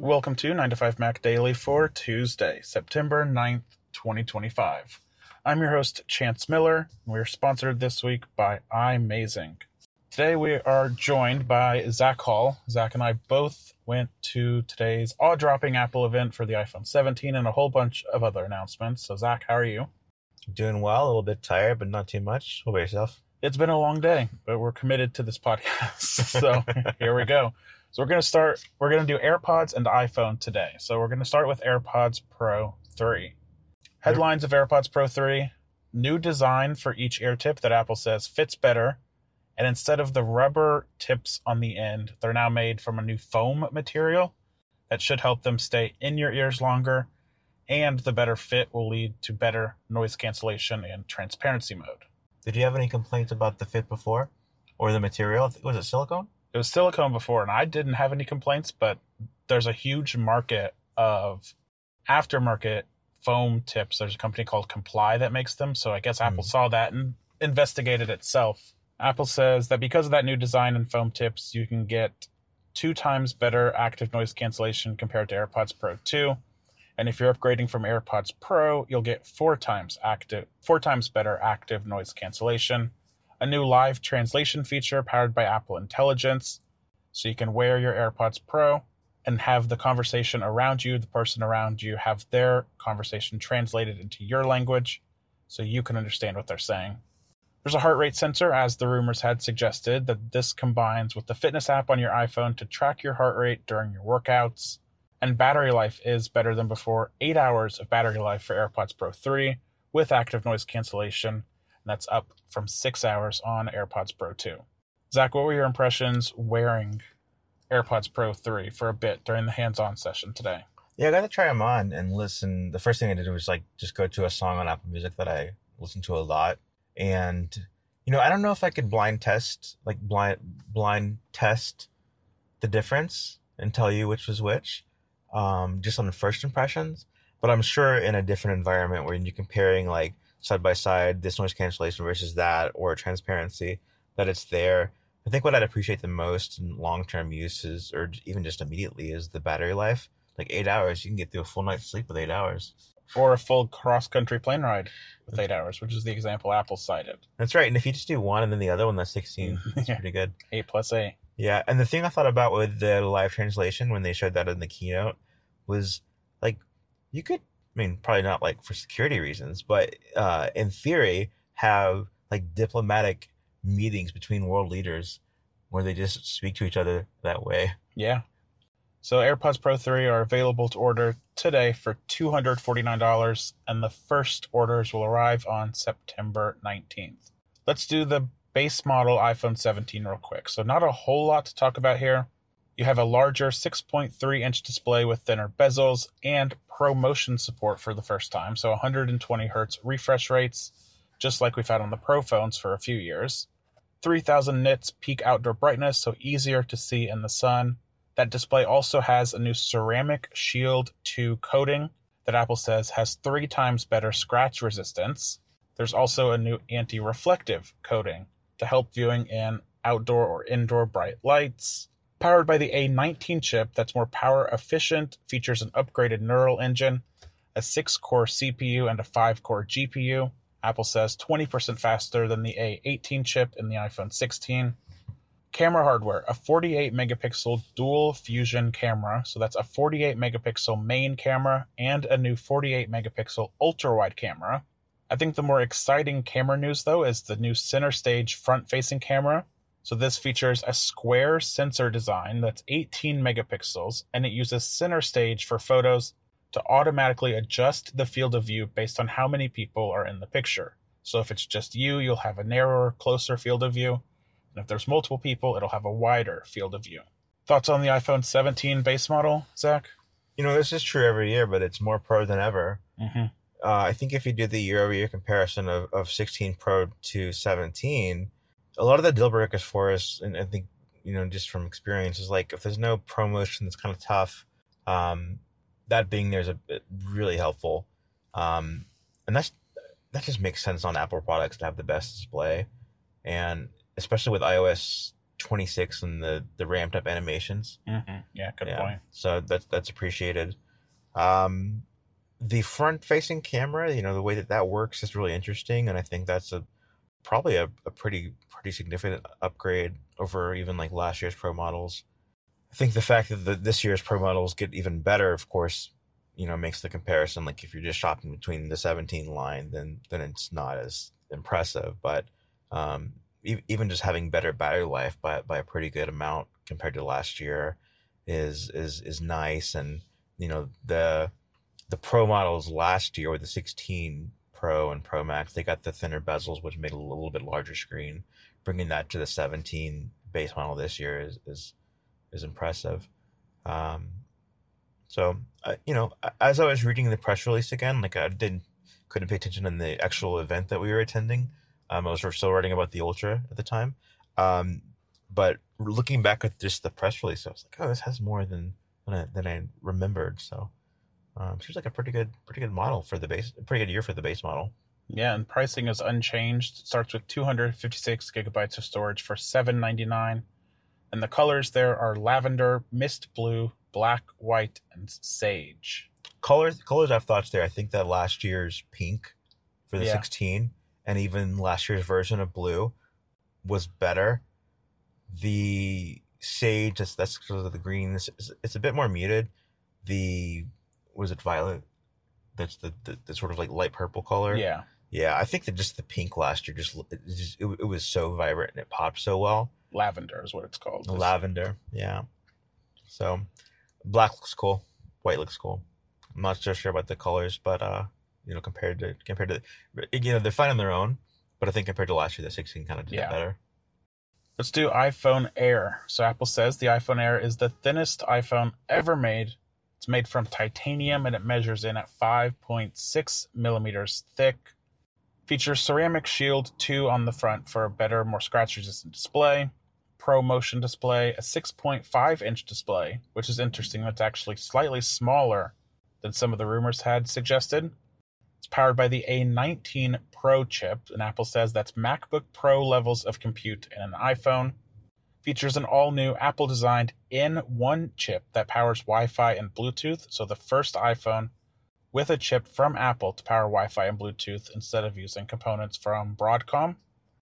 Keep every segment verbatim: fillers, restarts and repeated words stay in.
Welcome to nine to five Mac Daily for Tuesday, September ninth, twenty twenty-five. I'm your host, Chance Miller. We're sponsored this week by iMazing. Today we are joined by Zach Hall. Zach and I both went to today's awe-dropping Apple event for the iPhone seventeen and a whole bunch of other announcements. So Zach, how are you? Doing well, a little bit tired, but not too much. What about yourself? It's been a long day, but we're committed to this podcast. So here we go. So we're going to start, we're going to do AirPods and iPhone today. So we're going to start with AirPods Pro three. Headlines of AirPods Pro three: new design for each ear tip that Apple says fits better. And instead of the rubber tips on the end, they're now made from a new foam material that should help them stay in your ears longer. And the better fit will lead to better noise cancellation and transparency mode. Did you have any complaints about the fit before? Or the material? Was it silicone? It was silicone before, and I didn't have any complaints, but there's a huge market of aftermarket foam tips. There's a company called Comply that makes them, so I guess mm. Apple saw that and investigated itself. Apple says that because of that new design and foam tips, you can get two times better active noise cancellation compared to AirPods Pro two. And if you're upgrading from AirPods Pro, you'll get four times active, four times better active noise cancellation. A new live translation feature powered by Apple Intelligence, so you can wear your AirPods Pro and have the conversation around you, the person around you, have their conversation translated into your language so you can understand what they're saying. There's a heart rate sensor, as the rumors had suggested, that this combines with the fitness app on your iPhone to track your heart rate during your workouts. And battery life is better than before. Eight hours of battery life for AirPods Pro three with active noise cancellation. And that's up from six hours on AirPods Pro two. Zach, what were your impressions wearing AirPods Pro three for a bit during the hands-on session today? Yeah, I got to try them on and listen. The first thing I did was like just go to a song on Apple Music that I listen to a lot. And, you know, I don't know if I could blind test, like blind blind test the difference and tell you which was which, um, just on the first impressions. But I'm sure in a different environment where you're comparing like side by side, this noise cancellation versus that, or transparency, that it's there. I think what I'd appreciate the most in long-term uses, or even just immediately, is the battery life. Like eight hours, you can get through a full night's sleep with eight hours. Or a full cross-country plane ride with eight hours, which is the example Apple cited. That's right. And if you just do one and then the other one, that's sixteen. That's yeah. pretty good. Eight plus eight. Yeah. And the thing I thought about with the live translation when they showed that in the keynote was like, you could, I mean, probably not like for security reasons, but uh, in theory, have like diplomatic meetings between world leaders where they just speak to each other that way. Yeah. So AirPods Pro three are available to order today for two hundred forty-nine dollars, and the first orders will arrive on September nineteenth. Let's do the base model iPhone seventeen real quick. So not a whole lot to talk about here. You have a larger six point three inch display with thinner bezels and ProMotion support for the first time. So one hundred twenty hertz refresh rates, just like we've had on the Pro phones for a few years. three thousand nits peak outdoor brightness, so easier to see in the sun. That display also has a new Ceramic Shield two coating that Apple says has three times better scratch resistance. There's also a new anti-reflective coating to help viewing in outdoor or indoor bright lights. Powered by the A nineteen chip that's more power efficient, features an upgraded neural engine, a six core C P U, and a five core G P U. Apple says twenty percent faster than the A eighteen chip in the iPhone sixteen. Camera hardware, a forty-eight megapixel dual fusion camera. So that's a forty-eight megapixel main camera and a new forty-eight megapixel ultra-wide camera. I think the more exciting camera news, though, is the new center stage front-facing camera. So this features a square sensor design that's eighteen megapixels, and it uses center stage for photos to automatically adjust the field of view based on how many people are in the picture. So if it's just you, you'll have a narrower, closer field of view. And if there's multiple people, it'll have a wider field of view. Thoughts on the iPhone seventeen base model, Zach? You know, this is true every year, but it's more Pro than ever. Mm-hmm. Uh, I think if you do the year-over-year comparison of, of sixteen Pro to seventeen, a lot of the deal breakers for us, and I think, you know, just from experience, is like if there's no ProMotion, that's kind of tough. Um, that being there is a bit really helpful. Um, and that's that just makes sense on Apple products to have the best display. And especially with iOS twenty-six and the, the ramped up animations. Mm-hmm. Yeah, good yeah. point. So that's that's appreciated. Um, the front facing camera, you know, the way that that works is really interesting, and I think that's a probably a, a pretty pretty significant upgrade over even like last year's Pro models. I think the fact that the, this year's Pro models get even better, of course, you know, makes the comparison, like if you're just shopping between the seventeen line, then then it's not as impressive. But um, e- even just having better battery life by by a pretty good amount compared to last year is is is nice. And you know, the the Pro models last year with the sixteen Pro and Pro Max, they got the thinner bezels, which made a little bit larger screen. Bringing that to the seventeen base model this year is is, is impressive. Um, so, uh, you know, as I was reading the press release again, like I didn't couldn't pay attention in the actual event that we were attending. Um, I was still writing about the Ultra at the time. Um, but looking back at just the press release, I was like, oh, this has more than than I, than I remembered. So. Um, seems like a pretty good, pretty good model for the base. Pretty good year for the base model. Yeah, and pricing is unchanged. It starts with two hundred fifty-six gigabytes of storage for seven ninety-nine, and the colors there are lavender, mist blue, black, white, and sage. Colors, colors. I have thoughts there. I think that last year's pink for the Yeah. sixteen, and even last year's version of blue, was better. The sage, that's that's because of the green. It's, it's a bit more muted. The was it violet? That's the, the, the sort of like light purple color. Yeah. Yeah, I think that just the pink last year just it, just, it, it was so vibrant and it popped so well. Lavender is what it's called. The lavender, yeah. So black looks cool, white looks cool. I'm not so sure about the colors, but uh, you know, compared to compared to you know, they're fine on their own, but I think compared to last year, the sixteen kind of did Yeah. it better. Let's do iPhone Air. So Apple says the iPhone Air is the thinnest iPhone ever made. It's made from titanium and it measures in at five point six millimeters thick. Features Ceramic Shield two on the front for a better, more scratch-resistant display. Pro Motion display, a six point five inch display, which is interesting. That's actually slightly smaller than some of the rumors had suggested. It's powered by the A nineteen Pro chip, and Apple says that's MacBook Pro levels of compute in an iPhone. Features an all-new Apple-designed N one chip that powers Wi-Fi and Bluetooth, so the first iPhone with a chip from Apple to power Wi-Fi and Bluetooth instead of using components from Broadcom.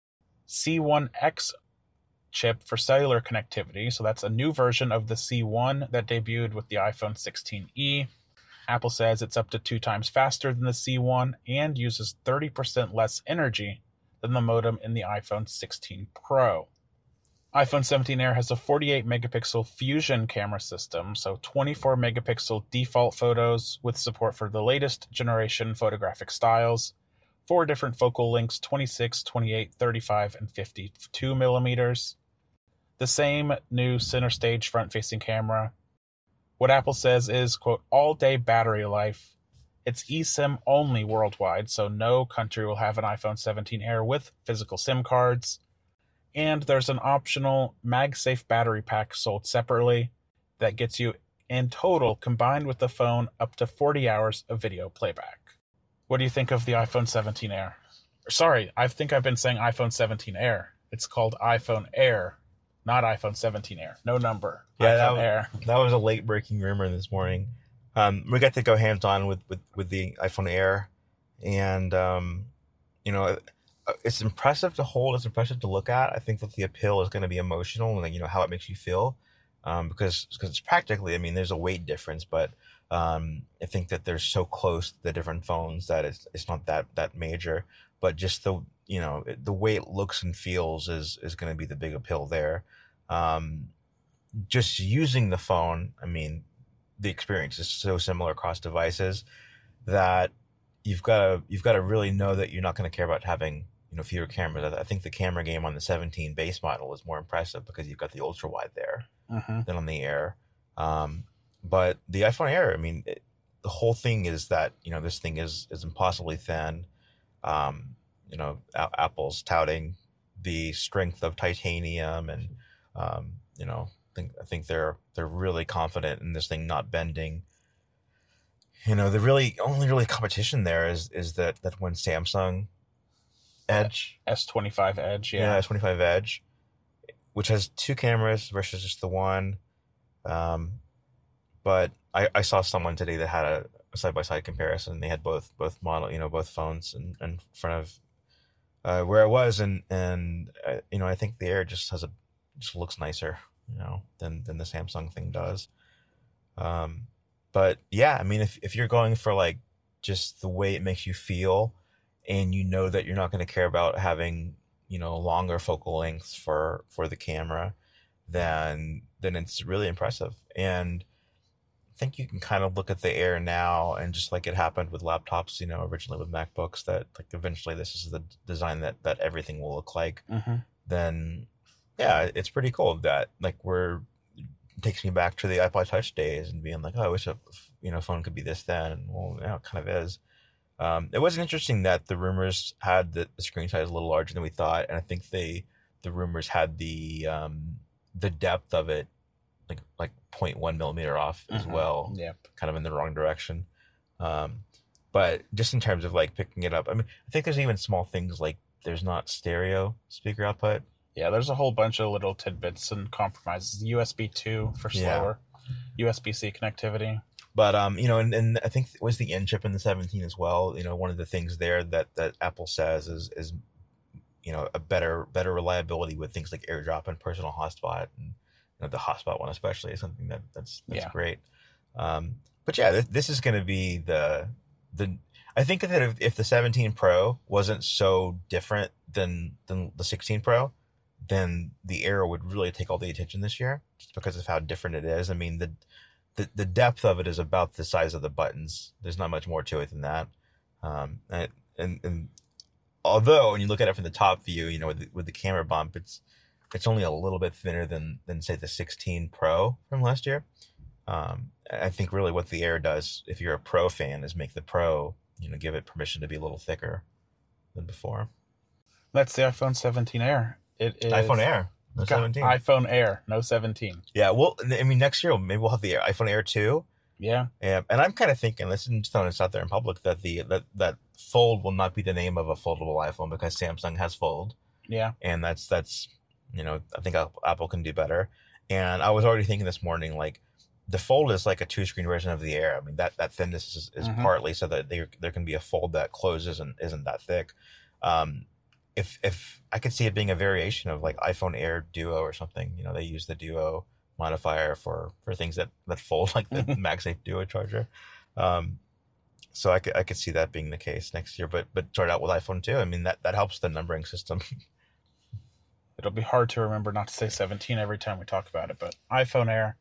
C one X chip for cellular connectivity, so that's a new version of the C one that debuted with the iPhone sixteen E. Apple says it's up to two times faster than the C one and uses thirty percent less energy than the modem in the iPhone sixteen Pro. iPhone seventeen Air has a forty-eight megapixel Fusion camera system, so twenty-four megapixel default photos with support for the latest generation photographic styles, four different focal lengths, twenty-six, twenty-eight, thirty-five, and fifty-two millimeters. The same new center stage front-facing camera. What Apple says is, quote, all-day battery life. It's eSIM only worldwide, so no country will have an iPhone seventeen Air with physical SIM cards. And there's an optional MagSafe battery pack sold separately that gets you, in total, combined with the phone, up to forty hours of video playback. What do you think of the iPhone seventeen Air? Sorry, I think I've been saying iPhone seventeen Air. It's called iPhone Air, not iPhone seventeen Air. No number. Yeah, iPhone that was, Air. that was a late breaking rumor this morning. Um, we got to go hands on with, with, with the iPhone Air, and um, you know, it's impressive to hold. It's impressive to look at. I think that the appeal is going to be emotional and, like, you know, how it makes you feel, um, because because it's practically. I mean, there's a weight difference, but um, I think that they're so close to the different phones that it's it's not that that major. But just the you know the way it looks and feels is is going to be the big appeal there. Um, just using the phone, I mean, the experience is so similar across devices that you've got to you've got to really know that you're not going to care about having, you know, fewer cameras. I think the camera game on the seventeen base model is more impressive because you've got the ultra wide there Mm-hmm. than on the Air. Um, but the iPhone Air, I mean, it, the whole thing is that, you know, this thing is is impossibly thin. Um, you know, a- Apple's touting the strength of titanium, and um, you know, I think I think they're they're really confident in this thing not bending. You know, the really only really competition there is is that that one Samsung Edge, S twenty-five Edge, yeah, yeah. S twenty-five Edge, which has two cameras versus just the one. Um, but I, I saw someone today that had a, a side-by-side comparison. They had both both model, you know, both phones in, in front of uh, where I was, and and uh, you know, I think the Air just has a just looks nicer, you know, than than the Samsung thing does. Um, but yeah, I mean, if if you're going for like just the way it makes you feel, and you know that you're not going to care about having, you know, longer focal lengths for for the camera, then then it's really impressive. And I think you can kind of look at the Air now, and just like it happened with laptops, you know, originally with MacBooks, that like eventually this is the design that that everything will look like. Mm-hmm. Then yeah, it's pretty cool that like we're it takes me back to the iPod Touch days and being like, oh, I wish a you know phone could be this then. Well, yeah, it kind of is. Um, it was interesting that the rumors had the, the screen size a little larger than we thought, and I think they the rumors had the um, the depth of it like like zero point one millimeter off as Mm-hmm. well, Yep. kind of in the wrong direction. Um, but just in terms of like picking it up, I mean, I think there's even small things like there's not stereo speaker output. Yeah, there's a whole bunch of little tidbits and compromises. U S B two for slower, yeah. U S B C connectivity. But um, you know, and, and I think it was the N chip in the seventeen as well. You know, one of the things there that, that Apple says is is you know a better better reliability with things like AirDrop and personal hotspot, and you know, the hotspot one especially is something that that's that's yeah. great. Um, but yeah, this, this is going to be the the. I think that if, if the seventeen Pro wasn't so different than than the sixteen Pro, then the Air would really take all the attention this year, just because of how different it is. I mean, the the the depth of it is about the size of the buttons. There's not much more to it than that. Um, and, and and although when you look at it from the top view, you know, with the, with the camera bump, it's it's only a little bit thinner than than say the sixteen Pro from last year. Um, I think really what the Air does, if you're a Pro fan, is make the Pro, you know, give it permission to be a little thicker than before. That's the iPhone seventeen Air. It is iPhone Air, no seventeen. iPhone Air, no seventeen. Yeah, well, I mean, next year maybe we'll have the iPhone Air two. Yeah. Yeah, and I'm kind of thinking, this is throwing this out there in public, that the that that Fold will not be the name of a foldable iPhone, because Samsung has Fold. Yeah. And that's that's you know, I think Apple can do better. And I was already thinking this morning, like, the Fold is like a two-screen version of the Air. I mean, that, that thinness is, is mm-hmm. partly so that there there can be a fold that closes and isn't that thick. Um, if if I could see it being a variation of like iPhone Air Duo or something, you know, they use the Duo modifier for, for things that, that fold, like the MagSafe Duo charger. Um, so I could I could see that being the case next year. But but start out with iPhone two. I mean, that, that helps the numbering system. It'll be hard to remember not to say seventeen every time we talk about it, but iPhone Air.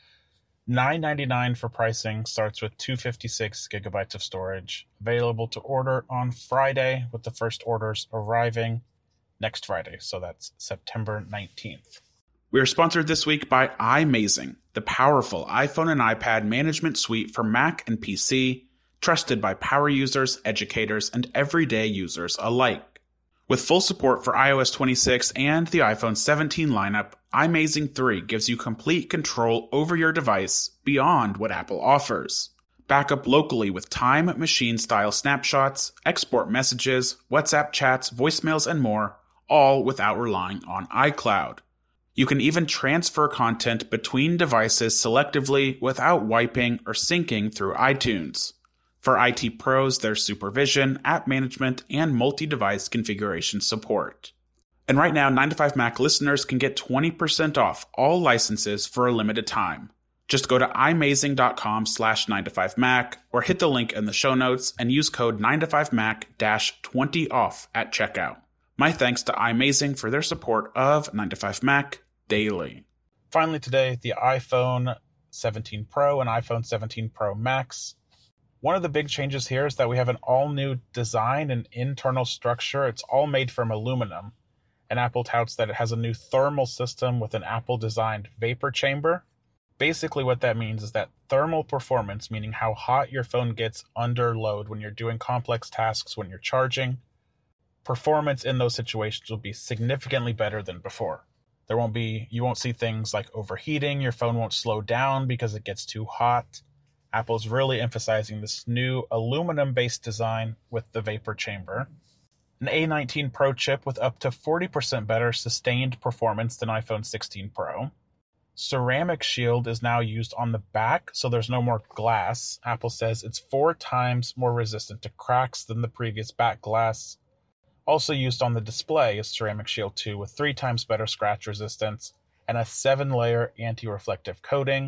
nine ninety-nine for pricing, starts with two hundred fifty-six gigabytes of storage. Available to order on Friday, with the first orders arriving next Friday. So that's September nineteenth. We are sponsored this week by iMazing, the powerful iPhone and iPad management suite for Mac and P C, trusted by power users, educators, and everyday users alike. With full support for i O S twenty-six and the iPhone seventeen lineup, iMazing three gives you complete control over your device beyond what Apple offers. Backup locally with time machine-style snapshots, export messages, WhatsApp chats, voicemails, and more, all without relying on iCloud. You can even transfer content between devices selectively without wiping or syncing through iTunes. For I T pros, there's supervision, app management, and multi-device configuration support. And right now, nine to five Mac listeners can get twenty percent off all licenses for a limited time. Just go to imazing.com slash 9to5Mac or hit the link in the show notes and use code nine to five Mac twenty off at checkout. My thanks to iMazing for their support of nine to five Mac daily. Finally today, the iPhone seventeen Pro and iPhone seventeen Pro Max. One of the big changes here is that we have an all-new design and internal structure. It's all made from aluminum, and Apple touts that it has a new thermal system with an Apple-designed vapor chamber. Basically what that means is that thermal performance, meaning how hot your phone gets under load when you're doing complex tasks, when you're charging, performance in those situations will be significantly better than before. There won't be, you won't see things like overheating, your phone won't slow down because it gets too hot. Apple's really emphasizing this new aluminum-based design with the vapor chamber. an A nineteen Pro chip with up to forty percent better sustained performance than iPhone sixteen Pro. Ceramic Shield is now used on the back, so there's no more glass. Apple says it's four times more resistant to cracks than the previous back glass. Also used on the display is Ceramic Shield two with three times better scratch resistance and a seven-layer anti-reflective coating.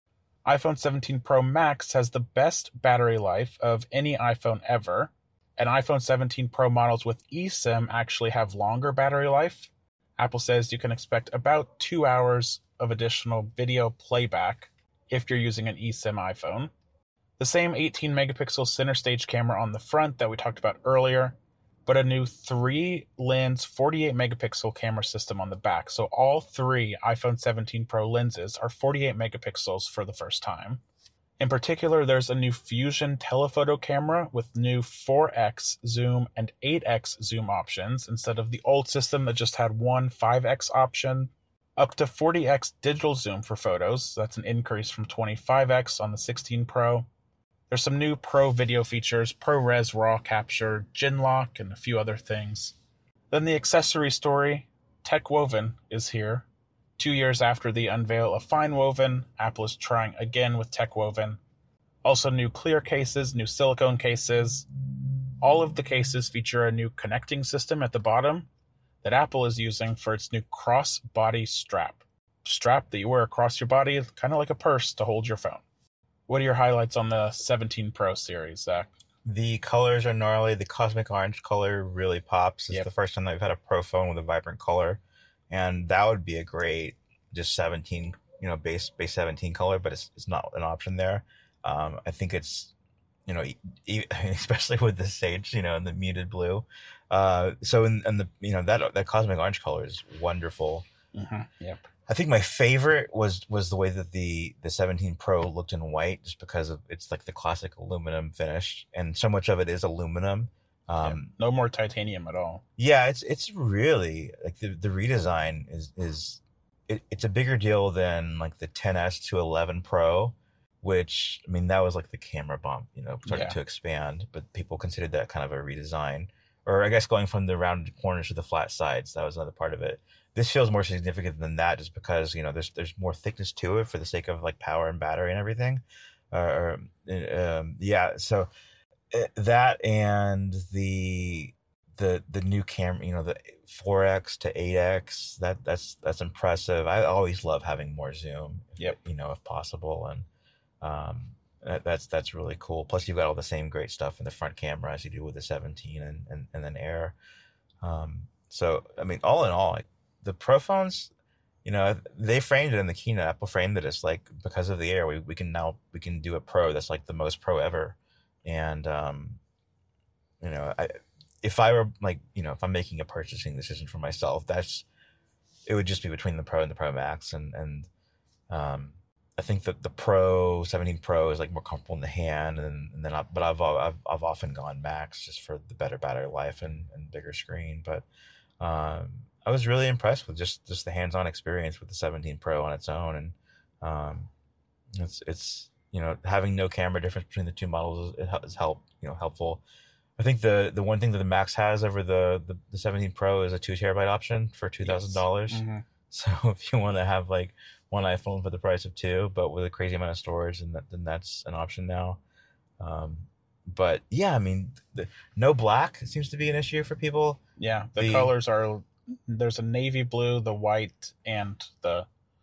iPhone seventeen Pro Max has the best battery life of any iPhone ever, and iPhone seventeen Pro models with eSIM actually have longer battery life. Apple says you can expect about two hours of additional video playback if you're using an eSIM iPhone. The same eighteen megapixel center stage camera on the front that we talked about earlier, but a new three lens forty-eight megapixel camera system on the back. So all three iPhone seventeen Pro lenses are forty-eight megapixels for the first time. In particular, there's a new Fusion telephoto camera with new four X zoom and eight X zoom options instead of the old system that just had one five X option. Up to forty X digital zoom for photos. That's an increase from twenty-five X on the sixteen Pro. There's some new Pro video features, ProRes RAW capture, Genlock, and a few other things. Then the accessory story, TechWoven is here. Two years after the unveil of FineWoven, Apple is trying again with TechWoven. Also new clear cases, new silicone cases. All of the cases feature a new connecting system at the bottom that Apple is using for its new cross-body strap. Strap that you wear across your body, kind of like a purse to hold your phone. What are your highlights on the seventeen Pro series, Zach? The colors are gnarly. The cosmic orange color really pops. It's Yep. the first time that we've had a Pro phone with a vibrant color. And that would be a great just seventeen, you know, base base seventeen color, but it's it's not an option there. Um, I think it's, you know, e- especially with the sage, you know, in the muted blue. Uh, so in, in the, you know, that that cosmic orange color is wonderful. Mm-hmm. Yep. I think my favorite was was the way that the the seventeen Pro looked in white, just because of it's like the classic aluminum finish, and so much of it is aluminum. Um, Yep. No more titanium at all. Yeah, it's it's really like the the redesign is is it, it's a bigger deal than like the ten S to eleven Pro, which I mean that was like the camera bump, you know, starting Yeah. to expand, but people considered that kind of a redesign, or I guess going from the rounded corners to the flat sides, that was another part of it. This feels more significant than that, just because you know there's there's more thickness to it for the sake of like power and battery and everything. Uh, um, yeah, so uh, that and the the the new camera, you know, the four X to eight X, that that's that's impressive. I always love having more zoom, Yep. you know, if possible, and um, that, that's that's really cool. Plus, you've got all the same great stuff in the front camera as you do with the seventeen and and, and then Air. Um, so I mean, all in all, like, the Pro phones, you know, they framed it in the keynote. Apple framed it as like, because of the Air, we, we can now we can do a Pro that's like the most Pro ever. And um, you know, I, if I were like, you know, if I'm making a purchasing decision for myself, that's it would just be between the Pro and the Pro Max, and and um, I think that the Pro seventeen Pro is like more comfortable in the hand, and, and then I, but I've, I've I've often gone Max just for the better battery life and, and bigger screen, but. Um, I was really impressed with just, just the hands-on experience with the seventeen Pro on its own, and um, it's it's you know, having no camera difference between the two models is, is help you know helpful. I think the, the one thing that the Max has over the, the, the seventeen Pro is a two terabyte option for two thousand dollars. Yes. Mm-hmm. So if you want to have like one iPhone for the price of two, but with a crazy amount of storage, then that, then that's an option now. Um, but yeah, I mean, the, no black seems to be an issue for people. Yeah, the, The- colors are, there's a navy blue, the white, and the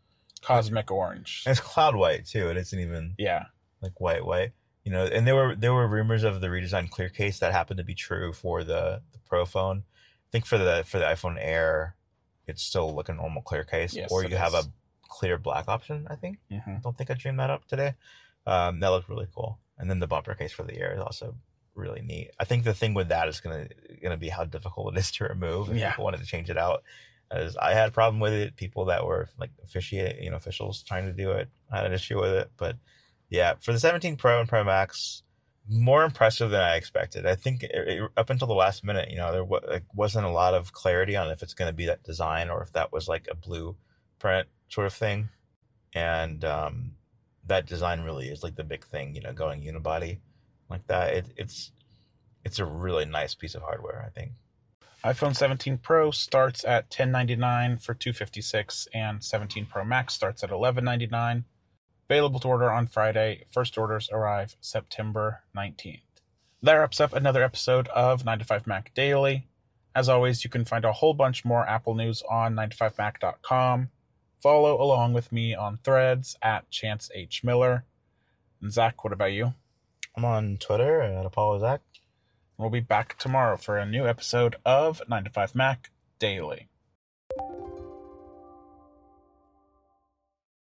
cosmic orange. And it's cloud white too. It isn't even Yeah. like white white, you know. And there were there were rumors of the redesigned clear case that happened to be true for the, the Pro phone. I think for the for the iPhone Air, it's still like a normal clear case, Yes, or it you have is. a clear black option. I think. Mm-hmm. I don't think I dreamed that up today. Um, that looked really cool. And then the bumper case for the Air is also really neat. I think the thing with that is gonna gonna be how difficult it is to remove if Yeah. people wanted to change it out. As I had a problem with it, people that were like officiate, you know, officials trying to do it had an issue with it. But yeah, for the seventeen Pro and Pro Max, more impressive than I expected. I think it, it, up until the last minute, you know, there w- like, wasn't a lot of clarity on if it's going to be that design or if that was like a blueprint sort of thing. And um, that design really is like the big thing, you know, going unibody like that. It, it's it's a really nice piece of hardware, I think. iPhone seventeen Pro starts at ten ninety-nine for two hundred fifty-six dollars, and seventeen Pro Max starts at eleven ninety-nine. Available to order on Friday. First orders arrive September nineteenth. That wraps up another episode of nine to five Mac Daily. As always, you can find a whole bunch more Apple news on nine to five mac dot com. Follow along with me on Threads at Chance H. Miller. And Zach, what about you? I'm on Twitter at Apollo Zach. We'll be back tomorrow for a new episode of nine to five Mac Daily.